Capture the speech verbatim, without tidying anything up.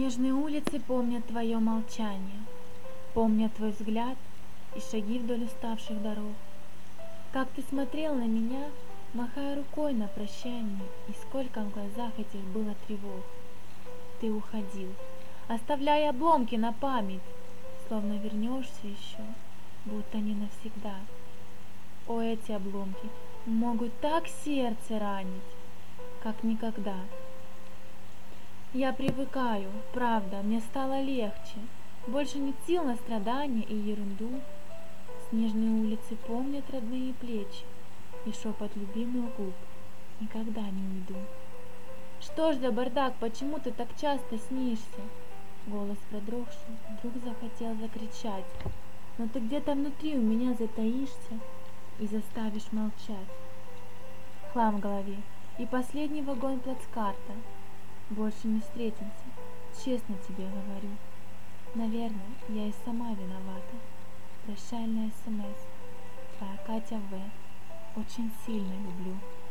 Снежные улицы помнят твое молчание, помнят твой взгляд и шаги вдоль уставших дорог. Как ты смотрел на меня, махая рукой на прощание, и сколько в глазах этих было тревог. Ты уходил, оставляя обломки на память, словно вернешься еще, будто не навсегда. О, эти обломки могут так сердце ранить, как никогда. Я привыкаю, правда, мне стало легче, больше нет сил на страдания и ерунду. Снежные улицы помнят родные плечи, и шепот любимых губ никогда не уйду. Что ж за бардак, почему ты так часто снишься? Голос продрогший вдруг захотел закричать, но ты где-то внутри у меня затаишься и заставишь молчать. Хлам в голове и последний вагон плацкарта. Больше не встретимся, честно тебе говорю. Наверное, я и сама виновата. Прощальная СМС. Твоя Катя В. Очень сильно люблю.